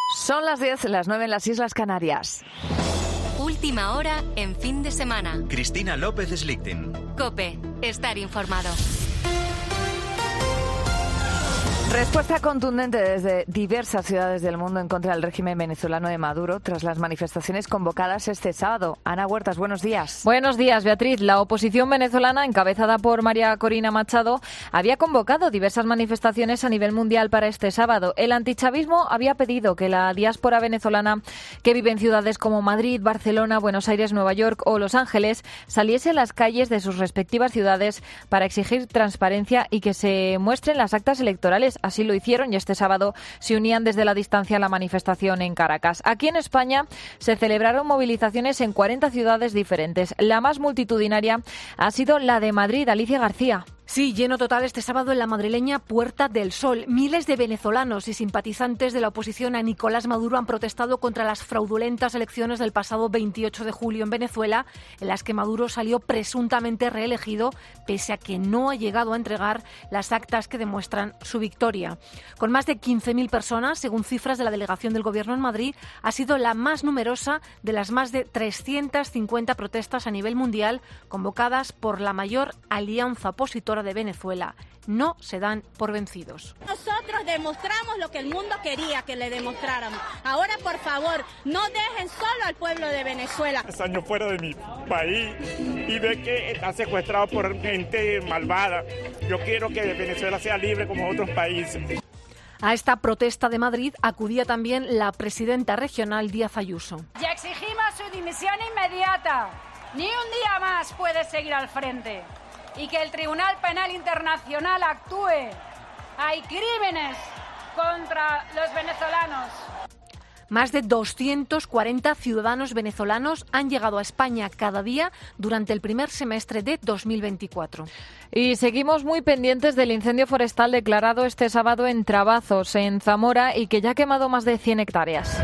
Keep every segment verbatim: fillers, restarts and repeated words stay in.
Son las diez, las nueve en las Islas Canarias. Última hora en fin de semana. Cristina López Slichting. COPE. Estar informado. Respuesta contundente desde diversas ciudades del mundo en contra del régimen venezolano de Maduro tras las manifestaciones convocadas este sábado. Ana Huertas, buenos días. Buenos días, Beatriz. La oposición venezolana, encabezada por María Corina Machado, había convocado diversas manifestaciones a nivel mundial para este sábado. El antichavismo había pedido que la diáspora venezolana que vive en ciudades como Madrid, Barcelona, Buenos Aires, Nueva York o Los Ángeles saliese a las calles de sus respectivas ciudades para exigir transparencia y que se muestren las actas electorales. Así lo hicieron y este sábado se unían desde la distancia a la manifestación en Caracas. Aquí en España se celebraron movilizaciones en cuarenta ciudades diferentes. La más multitudinaria ha sido la de Madrid. Alicia García. Sí, lleno total este sábado en la madrileña Puerta del Sol. Miles de venezolanos y simpatizantes de la oposición a Nicolás Maduro han protestado contra las fraudulentas elecciones del pasado veintiocho de julio en Venezuela, en las que Maduro salió presuntamente reelegido, pese a que no ha llegado a entregar las actas que demuestran su victoria. Con más de quince mil personas, según cifras de la delegación del Gobierno en Madrid, ha sido la más numerosa de las más de trescientas cincuenta protestas a nivel mundial convocadas por la mayor alianza opositora de Venezuela. No se dan por vencidos. Nosotros demostramos lo que el mundo quería que le demostráramos. Ahora, por favor, no dejen solo al pueblo de Venezuela. Es año fuera de mi país y ve que está secuestrado por gente malvada. Yo quiero que Venezuela sea libre como otros países. A esta protesta de Madrid acudía también la presidenta regional Díaz Ayuso. Ya exigimos su dimisión inmediata. Ni un día más puede seguir al frente. Y que el Tribunal Penal Internacional actúe. Hay crímenes contra los venezolanos. Más de doscientos cuarenta ciudadanos venezolanos han llegado a España cada día durante el primer semestre de dos mil veinticuatro. Y seguimos muy pendientes del incendio forestal declarado este sábado en Trabazos, en Zamora, y que ya ha quemado más de cien hectáreas.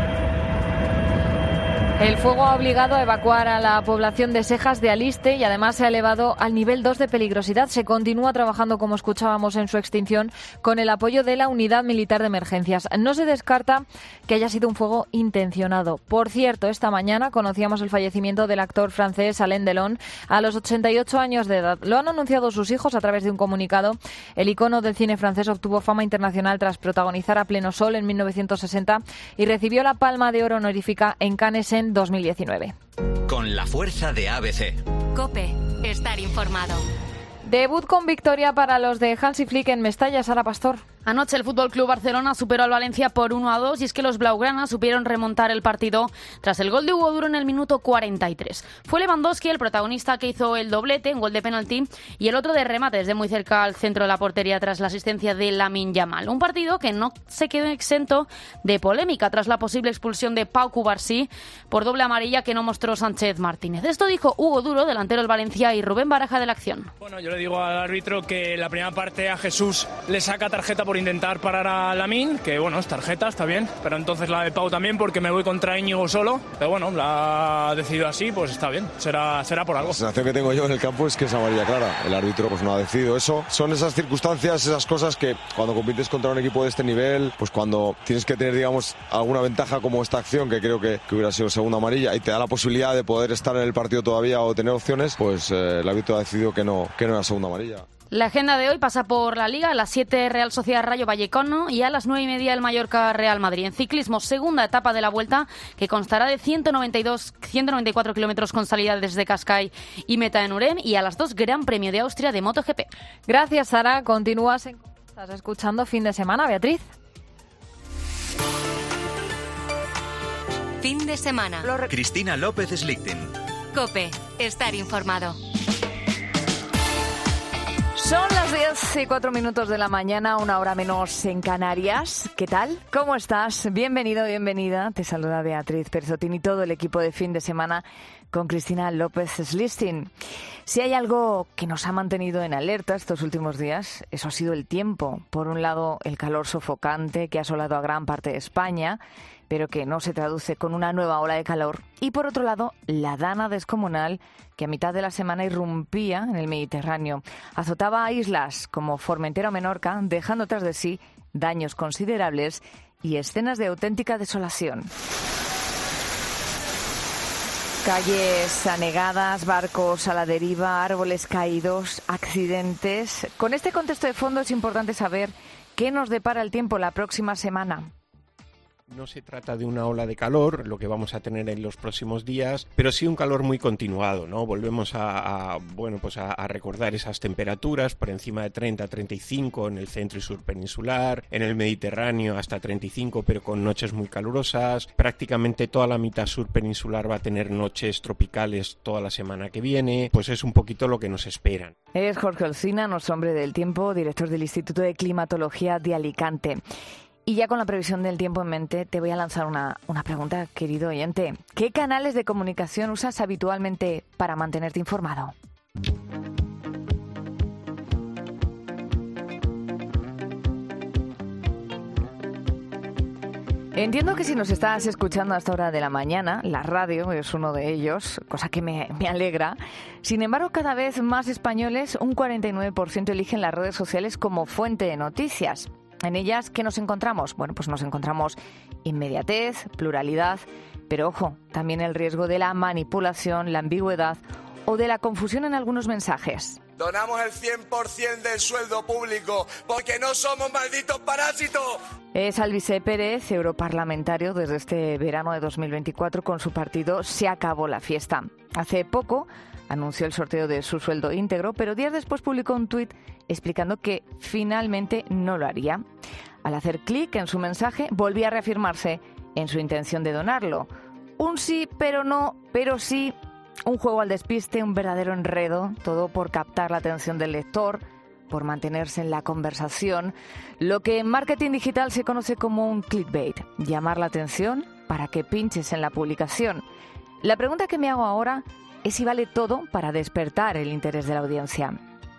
El fuego ha obligado a evacuar a la población de Sejas de Aliste y además se ha elevado al nivel dos de peligrosidad. Se continúa trabajando, como escuchábamos, en su extinción con el apoyo de la Unidad Militar de Emergencias. No se descarta que haya sido un fuego intencionado. Por cierto, esta mañana conocíamos el fallecimiento del actor francés Alain Delon a los ochenta y ocho años de edad. Lo han anunciado sus hijos a través de un comunicado. El icono del cine francés obtuvo fama internacional tras protagonizar A Pleno Sol en mil novecientos sesenta y recibió la Palma de Oro honorífica en Cannes en dos mil diecinueve. Con la fuerza de A B C. COPE. Estar informado. Debut con victoria para los de Hansi Flick en Mestalla. Sara Pastor. Anoche el F C Barcelona superó al Valencia por uno a dos y es que los blaugranas supieron remontar el partido tras el gol de Hugo Duro en el minuto cuarenta y tres. Fue Lewandowski el protagonista que hizo el doblete, un gol de penalti, y el otro de remate desde muy cerca al centro de la portería tras la asistencia de Lamine Yamal. Un partido que no se quedó exento de polémica tras la posible expulsión de Pau Cubarsí por doble amarilla que no mostró Sánchez Martínez. Esto dijo Hugo Duro, delantero del Valencia, y Rubén Baraja de la acción. Bueno, yo le digo al árbitro que la primera parte a Jesús le saca tarjeta por intentar parar a Lamine, que bueno, es tarjeta, está bien, pero entonces la de Pau también porque me voy contra Íñigo solo, pero bueno, la ha decidido así, pues está bien, será, será por algo. La sensación que tengo yo en el campo es que es amarilla clara, el árbitro pues no ha decidido eso. Son esas circunstancias, esas cosas que cuando compites contra un equipo de este nivel, pues cuando tienes que tener, digamos, alguna ventaja como esta acción, que creo que, que hubiera sido segunda amarilla, y te da la posibilidad de poder estar en el partido todavía o tener opciones, pues eh, el árbitro ha decidido que no, que no era segunda amarilla. La agenda de hoy pasa por la Liga, a las siete Real Sociedad Rayo Vallecano y a las nueve y media el Mallorca Real Madrid. En ciclismo, segunda etapa de la Vuelta, que constará de ciento noventa y dos, ciento noventa y cuatro kilómetros con salida desde Cascais y meta en Urem, y a las dos Gran Premio de Austria de MotoGP. Gracias, Sara. Continúas en... ¿Estás escuchando Fin de Semana, Beatriz? Fin de semana. Cristina López Slichting. COPE. Estar informado. Son las diez y cuatro minutos de la mañana, una hora menos en Canarias. ¿Qué tal? ¿Cómo estás? Bienvenido, bienvenida. Te saluda Beatriz Perzotín y todo el equipo de Fin de Semana con Cristina López Slichting. Si hay algo que nos ha mantenido en alerta estos últimos días, eso ha sido el tiempo. Por un lado, el calor sofocante que ha asolado a gran parte de España, pero que no se traduce con una nueva ola de calor. Y por otro lado, la dana descomunal que a mitad de la semana irrumpía en el Mediterráneo. Azotaba a islas como Formentera o Menorca, dejando tras de sí daños considerables y escenas de auténtica desolación. Calles anegadas, barcos a la deriva, árboles caídos, accidentes. Con este contexto de fondo es importante saber qué nos depara el tiempo la próxima semana. No se trata de una ola de calor, lo que vamos a tener en los próximos días, pero sí un calor muy continuado, ¿no? Volvemos a, a bueno, pues a, a recordar esas temperaturas por encima de treinta a treinta y cinco en el centro y sur peninsular, en el Mediterráneo hasta treinta y cinco, pero con noches muy calurosas. Prácticamente toda la mitad sur peninsular va a tener noches tropicales toda la semana que viene, pues es un poquito lo que nos esperan. Es Jorge Olcina, nuestro hombre del tiempo, director del Instituto de Climatología de Alicante. Y ya con la previsión del tiempo en mente, te voy a lanzar una, una pregunta, querido oyente. ¿Qué canales de comunicación usas habitualmente para mantenerte informado? Entiendo que si nos estás escuchando a esta hora de la mañana, la radio es uno de ellos, cosa que me, me alegra. Sin embargo, cada vez más españoles, un cuarenta y nueve por ciento, eligen las redes sociales como fuente de noticias. En ellas, ¿qué nos encontramos? Bueno, pues nos encontramos inmediatez, pluralidad, pero ojo, también el riesgo de la manipulación, la ambigüedad o de la confusión en algunos mensajes. Donamos el cien por ciento del sueldo público porque no somos malditos parásitos. Es Alvise Pérez, europarlamentario desde este verano de dos mil veinticuatro con su partido Se acabó la fiesta. Hace poco anunció el sorteo de su sueldo íntegro, pero días después publicó un tuit explicando que finalmente no lo haría. Al hacer clic en su mensaje, volvía a reafirmarse en su intención de donarlo. Un sí, pero no, pero sí, un juego al despiste, un verdadero enredo, todo por captar la atención del lector, por mantenerse en la conversación, lo que en marketing digital se conoce como un clickbait, llamar la atención para que pinches en la publicación. La pregunta que me hago ahora es si vale todo para despertar el interés de la audiencia.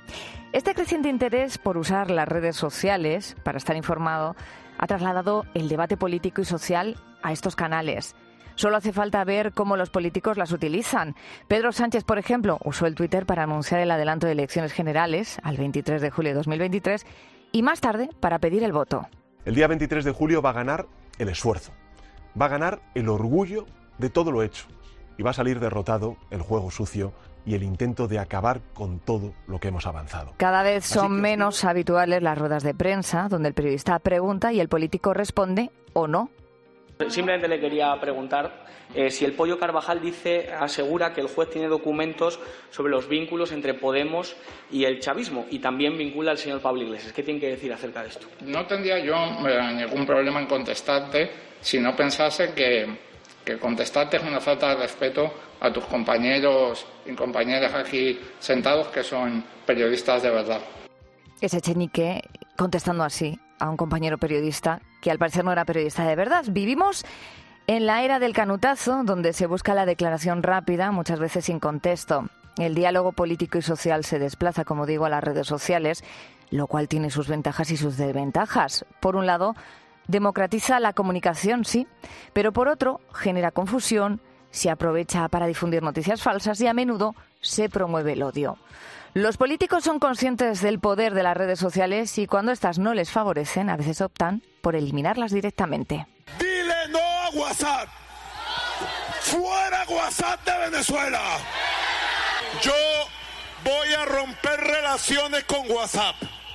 Este creciente interés por usar las redes sociales para estar informado ha trasladado el debate político y social a estos canales. Solo hace falta ver cómo los políticos las utilizan. Pedro Sánchez, por ejemplo, usó el Twitter para anunciar el adelanto de elecciones generales al veintitrés de julio de dos mil veintitrés y más tarde para pedir el voto. El día veintitrés de julio va a ganar el esfuerzo, va a ganar el orgullo de todo lo hecho y va a salir derrotado el juego sucio y el intento de acabar con todo lo que hemos avanzado. Cada vez son que... menos habituales las ruedas de prensa, donde el periodista pregunta y el político responde o no. Simplemente le quería preguntar eh, si el Pollo Carvajal dice, asegura que el juez tiene documentos sobre los vínculos entre Podemos y el chavismo y también vincula al señor Pablo Iglesias. ¿Qué tiene que decir acerca de esto? No tendría yo eh, ningún problema en contestarte si no pensase que, que contestarte es una falta de respeto a tus compañeros y compañeras aquí sentados que son periodistas de verdad. Es Echenique contestando así a un compañero periodista que al parecer no era periodista de verdad. Vivimos en la era del canutazo, donde se busca la declaración rápida, muchas veces sin contexto. El diálogo político y social se desplaza, como digo, a las redes sociales, lo cual tiene sus ventajas y sus desventajas. Por un lado, democratiza la comunicación, sí, pero por otro, genera confusión, se aprovecha para difundir noticias falsas y a menudo se promueve el odio. Los políticos son conscientes del poder de las redes sociales y cuando éstas no les favorecen, a veces optan por eliminarlas directamente. ¡Dile no a WhatsApp! ¡Fuera WhatsApp de Venezuela! Yo voy a romper relaciones con WhatsApp.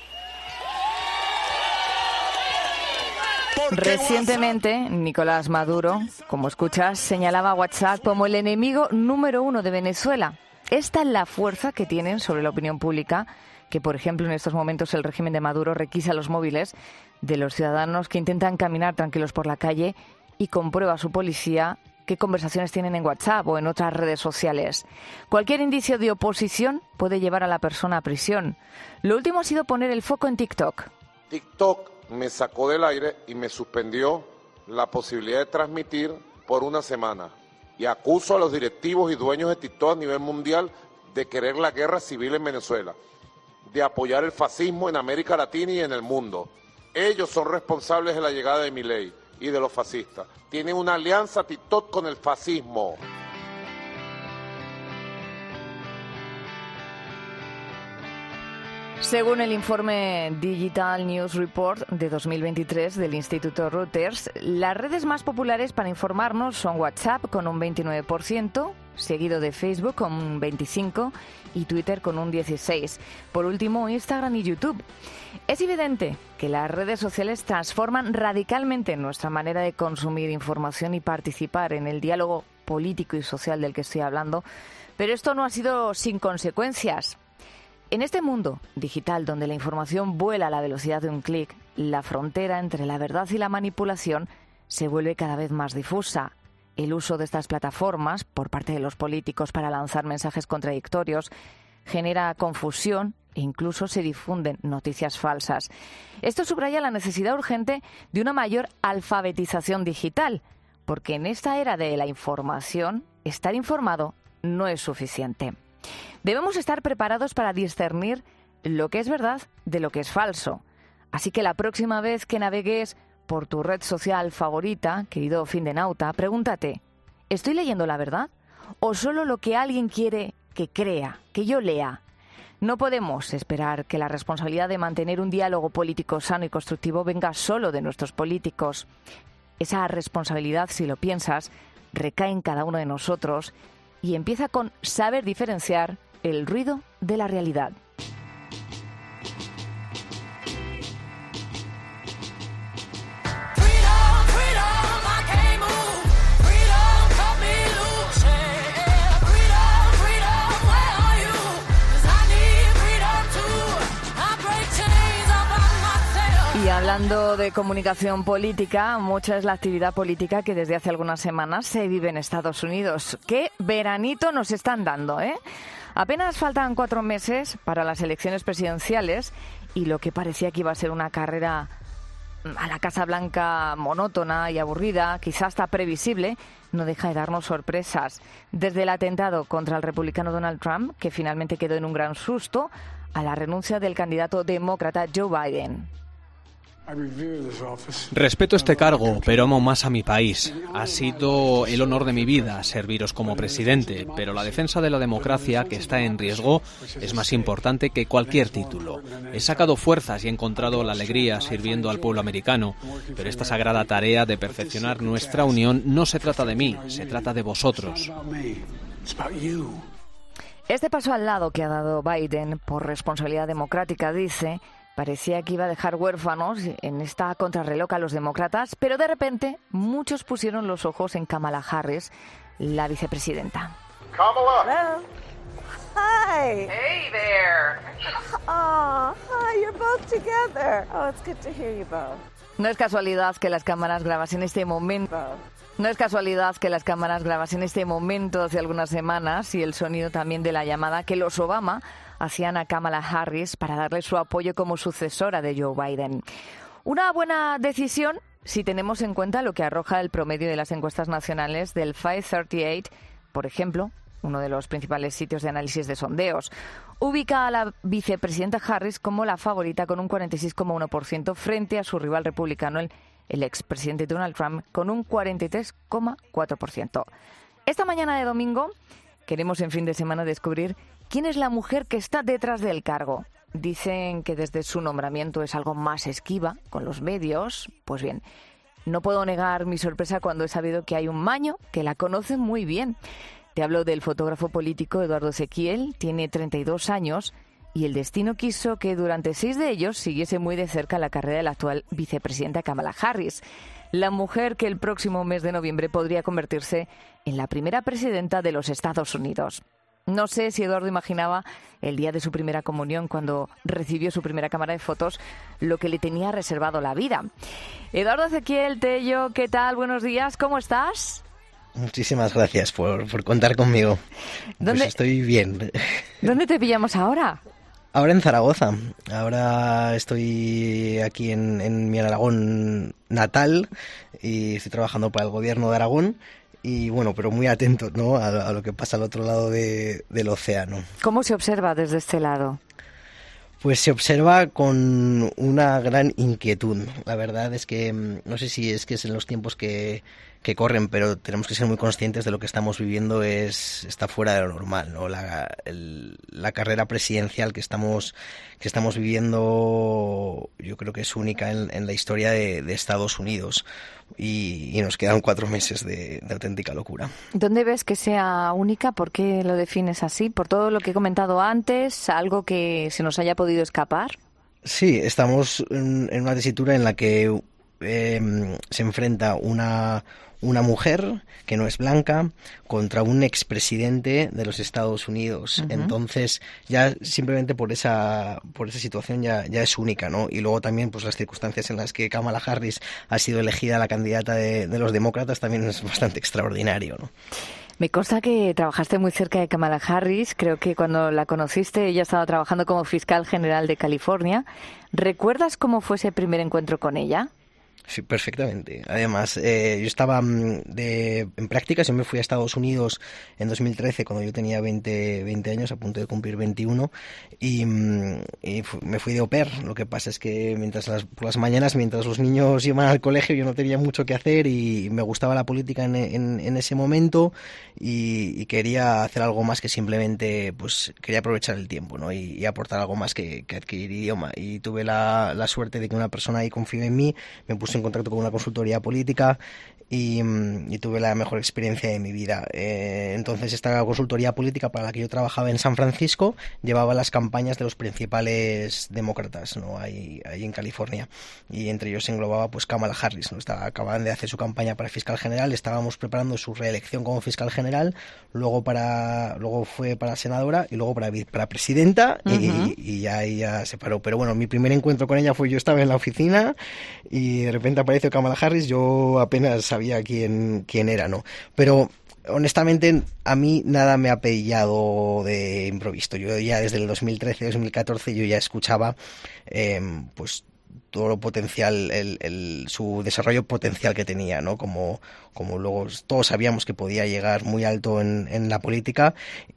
Recientemente, Nicolás Maduro, como escuchas, señalaba a WhatsApp como el enemigo número uno de Venezuela. Esta es la fuerza que tienen sobre la opinión pública, que por ejemplo en estos momentos el régimen de Maduro requisa los móviles de los ciudadanos que intentan caminar tranquilos por la calle y comprueba a su policía qué conversaciones tienen en WhatsApp o en otras redes sociales. Cualquier indicio de oposición puede llevar a la persona a prisión. Lo último ha sido poner el foco en TikTok. TikTok me sacó del aire y me suspendió la posibilidad de transmitir por una semana. Y acuso a los directivos y dueños de TikTok a nivel mundial de querer la guerra civil en Venezuela, de apoyar el fascismo en América Latina y en el mundo. Ellos son responsables de la llegada de Milei y de los fascistas. Tienen una alianza TikTok con el fascismo. Según el informe Digital News Report de dos mil veintitrés del Instituto Reuters, las redes más populares para informarnos son WhatsApp con un veintinueve por ciento, seguido de Facebook con un veinticinco por ciento y Twitter con un dieciséis por ciento. Por último, Instagram y YouTube. Es evidente que las redes sociales transforman radicalmente nuestra manera de consumir información y participar en el diálogo político y social del que estoy hablando, pero esto no ha sido sin consecuencias. En este mundo digital donde la información vuela a la velocidad de un clic, la frontera entre la verdad y la manipulación se vuelve cada vez más difusa. El uso de estas plataformas por parte de los políticos para lanzar mensajes contradictorios genera confusión e incluso se difunden noticias falsas. Esto subraya la necesidad urgente de una mayor alfabetización digital, porque en esta era de la información, estar informado no es suficiente. Debemos estar preparados para discernir lo que es verdad de lo que es falso. Así que la próxima vez que navegues por tu red social favorita, querido findenauta, pregúntate, ¿estoy leyendo la verdad o solo lo que alguien quiere que crea, que yo lea? No podemos esperar que la responsabilidad de mantener un diálogo político sano y constructivo venga solo de nuestros políticos. Esa responsabilidad, si lo piensas, recae en cada uno de nosotros y empieza con saber diferenciar el ruido de la realidad. Y hablando de comunicación política, mucha es la actividad política que desde hace algunas semanas se vive en Estados Unidos. ¡Qué veranito nos están dando, eh! Apenas faltan cuatro meses para las elecciones presidenciales y lo que parecía que iba a ser una carrera a la Casa Blanca monótona y aburrida, quizás hasta previsible, no deja de darnos sorpresas. Desde el atentado contra el republicano Donald Trump, que finalmente quedó en un gran susto, a la renuncia del candidato demócrata Joe Biden. Respeto este cargo, pero amo más a mi país. Ha sido el honor de mi vida serviros como presidente, pero la defensa de la democracia, que está en riesgo, es más importante que cualquier título. He sacado fuerzas y he encontrado la alegría sirviendo al pueblo americano, pero esta sagrada tarea de perfeccionar nuestra unión no se trata de mí, se trata de vosotros. Este paso al lado que ha dado Biden por responsabilidad democrática, dice, parecía que iba a dejar huérfanos en esta contrarreloj a los demócratas, pero de repente muchos pusieron los ojos en Kamala Harris, la vicepresidenta. Kamala. Hello. Hi. Hey there. Oh, hi, you're both together. Oh, it's good to hear you both. No es casualidad que las cámaras grabasen este momento. No es casualidad que las cámaras grabasen este momento hace algunas semanas y el sonido también de la llamada que los Obama hacían a Kamala Harris para darle su apoyo como sucesora de Joe Biden. Una buena decisión si tenemos en cuenta lo que arroja el promedio de las encuestas nacionales del quinientos treinta y ocho, por ejemplo, uno de los principales sitios de análisis de sondeos. Ubica a la vicepresidenta Harris como la favorita con un cuarenta y seis coma uno por ciento frente a su rival republicano, el, el expresidente Donald Trump, con un cuarenta y tres coma cuatro por ciento. Esta mañana de domingo queremos en fin de semana descubrir quién es la mujer que está detrás del cargo. Dicen que desde su nombramiento es algo más esquiva con los medios. Pues bien, no puedo negar mi sorpresa cuando he sabido que hay un maño que la conoce muy bien. Te hablo del fotógrafo político Eduardo Ezequiel, tiene treinta y dos años y el destino quiso que durante seis de ellos siguiese muy de cerca la carrera de la actual vicepresidenta Kamala Harris, la mujer que el próximo mes de noviembre podría convertirse en la primera presidenta de los Estados Unidos. No sé si Eduardo imaginaba el día de su primera comunión, cuando recibió su primera cámara de fotos, lo que le tenía reservado la vida. Eduardo Ezequiel, Tello, ¿qué tal? Buenos días, ¿cómo estás? Muchísimas gracias por, por contar conmigo. ¿Dónde, pues estoy bien. ¿Dónde te pillamos ahora? Ahora en Zaragoza. Ahora estoy aquí en, en mi Aragón natal y estoy trabajando para el gobierno de Aragón. Y bueno, pero muy atento, ¿no?, a, a lo que pasa al otro lado de, del océano. ¿Cómo se observa desde este lado? Pues se observa con una gran inquietud. La verdad es que no sé si es que es en los tiempos que, que corren, pero tenemos que ser muy conscientes de lo que estamos viviendo es está fuera de lo normal, ¿no? La, el, la carrera presidencial que estamos que estamos viviendo, yo creo que es única en, en la historia de, de Estados Unidos y, y nos quedan cuatro meses de, de auténtica locura. ¿Dónde ves que sea única? ¿Por qué lo defines así? ¿Por todo lo que he comentado antes? ¿Algo que se nos haya podido escapar? Sí, estamos en, en una tesitura en la que eh, se enfrenta una una mujer que no es blanca contra un expresidente de los Estados Unidos. Uh-huh. Entonces, ya simplemente por esa por esa situación ya, ya es única, ¿no? Y luego también pues las circunstancias en las que Kamala Harris ha sido elegida la candidata de, de los demócratas también es bastante extraordinario, ¿no? Me consta que trabajaste muy cerca de Kamala Harris. Creo que cuando la conociste ella estaba trabajando como fiscal general de California. ¿Recuerdas cómo fue ese primer encuentro con ella? Sí, perfectamente. Además, eh, yo estaba de, en prácticas, yo me fui a Estados Unidos en dos mil trece cuando yo tenía veinte, veinte años, a punto de cumplir veintiuno, y, y fu- me fui de au pair. Lo que pasa es que mientras las, por las mañanas, mientras los niños iban al colegio, yo no tenía mucho que hacer y me gustaba la política en, en, en ese momento y, y quería hacer algo más que simplemente, pues quería aprovechar el tiempo, ¿no? y, y aportar algo más que, que adquirir idioma. Y tuve la, la suerte de que una persona ahí confió en mí, me puse en contacto con una consultoría política y, y tuve la mejor experiencia de mi vida. Eh, entonces esta consultoría política para la que yo trabajaba en San Francisco llevaba las campañas de los principales demócratas, ¿no? ahí, ahí en California, y entre ellos se englobaba pues Kamala Harris, ¿no? Estaba, acababan de hacer su campaña para fiscal general, estábamos preparando su reelección como fiscal general, luego para luego fue para senadora y luego para, para presidenta. Uh-huh. y, y ya ella se paró. Pero bueno, mi primer encuentro con ella fue yo estaba en la oficina y de repente apareció Kamala Harris, yo apenas sabía quién, quién era, ¿no? Pero honestamente a mí nada me ha pillado de improviso. Yo ya desde el dos mil trece, dos mil catorce yo ya escuchaba eh, pues todo lo potencial, el, el, su desarrollo potencial que tenía, ¿no? Como, como luego todos sabíamos que podía llegar muy alto en, en la política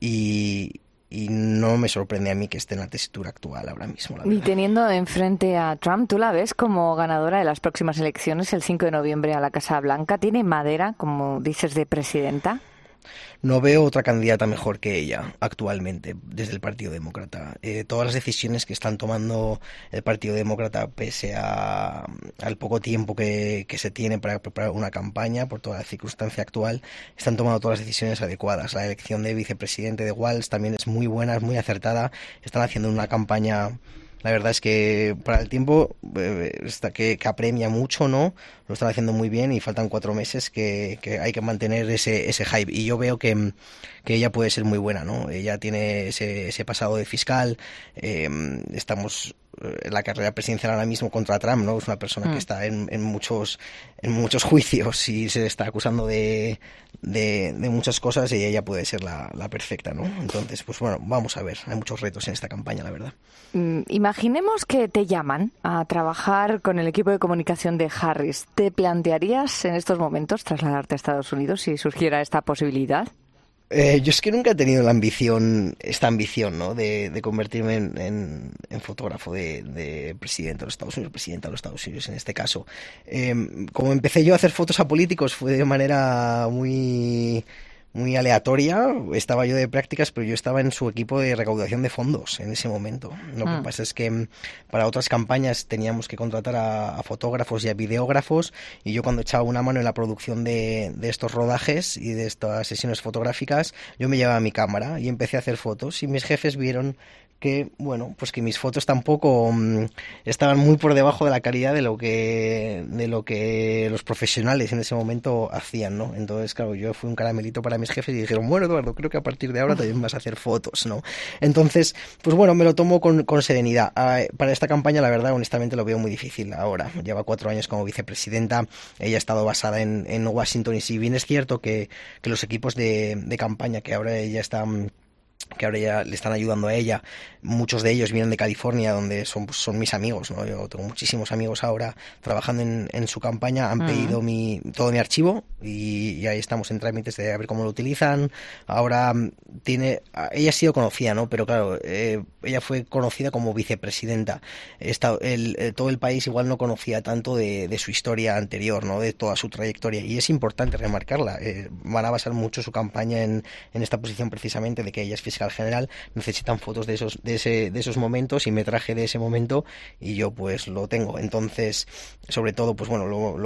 y Y no me sorprende a mí que esté en la tesitura actual ahora mismo. La y teniendo enfrente a Trump, ¿tú la ves como ganadora de las próximas elecciones el cinco de noviembre a la Casa Blanca? ¿Tiene madera, como dices, de presidenta? No veo otra candidata mejor que ella actualmente desde el Partido Demócrata. Eh, todas las decisiones que están tomando el Partido Demócrata, pese a, al poco tiempo que, que se tiene para preparar una campaña, por toda la circunstancia actual, están tomando todas las decisiones adecuadas. La elección de vicepresidente de Walz también es muy buena, es muy acertada. Están haciendo una campaña... La verdad es que para el tiempo eh, está que, que apremia mucho, ¿no? Lo están haciendo muy bien y faltan cuatro meses que, que hay que mantener ese, ese hype. Y yo veo que, que ella puede ser muy buena, ¿no? Ella tiene ese, ese pasado de fiscal. Eh, estamos en la carrera presidencial ahora mismo contra Trump, ¿no? Es una persona mm. que está en, en muchos en muchos juicios y se está acusando de, de, de muchas cosas y ella puede ser la, la perfecta, ¿no? Entonces, pues bueno, vamos a ver. Hay muchos retos en esta campaña, la verdad. Mm, imaginemos que te llaman a trabajar con el equipo de comunicación de Harris. ¿Te plantearías en estos momentos trasladarte a Estados Unidos si surgiera esta posibilidad? Eh, yo es que nunca he tenido la ambición, esta ambición, ¿no? De, de convertirme en, en, en fotógrafo de, de presidente de los Estados Unidos, presidenta de los Estados Unidos en este caso. Eh, como empecé yo a hacer fotos a políticos fue de manera muy... muy aleatoria, estaba yo de prácticas, pero yo estaba en su equipo de recaudación de fondos en ese momento. Lo ah. que pasa es que para otras campañas teníamos que contratar a, a fotógrafos y a videógrafos, y yo cuando echaba una mano en la producción de, de estos rodajes y de estas sesiones fotográficas, yo me llevaba mi cámara y empecé a hacer fotos, y mis jefes vieron que, bueno, pues que mis fotos tampoco um, estaban muy por debajo de la calidad de lo que de lo que los profesionales en ese momento hacían, ¿no? Entonces, claro, yo fui un caramelito para mis jefes y dijeron, bueno, Eduardo, creo que a partir de ahora también vas a hacer fotos, ¿no? Entonces, pues bueno, me lo tomo con, con serenidad. Uh, para esta campaña, la verdad, honestamente, lo veo muy difícil ahora. Lleva cuatro años como vicepresidenta, ella ha estado basada en, en Washington, y si bien es cierto que, que los equipos de, de campaña que ahora ella está... que ahora ya le están ayudando a ella. Muchos de ellos vienen de California, donde son, pues, son mis amigos, ¿no? Yo tengo muchísimos amigos ahora trabajando en, en su campaña, han uh-huh. pedido mi, todo mi archivo y, y ahí estamos en trámites de a ver cómo lo utilizan. Ahora tiene, ella ha sido conocida, ¿no? Pero claro, eh, ella fue conocida como vicepresidenta. Esta, el, el, todo el país igual no conocía tanto de, de su historia anterior, ¿no? De toda su trayectoria, y es importante remarcarla. Eh, van a basar mucho su campaña en, en esta posición precisamente de que ella es fiscal general. Necesitan fotos de esos de ese de esos momentos y metraje de ese momento, y yo pues lo tengo. Entonces, sobre todo, pues bueno, lo, lo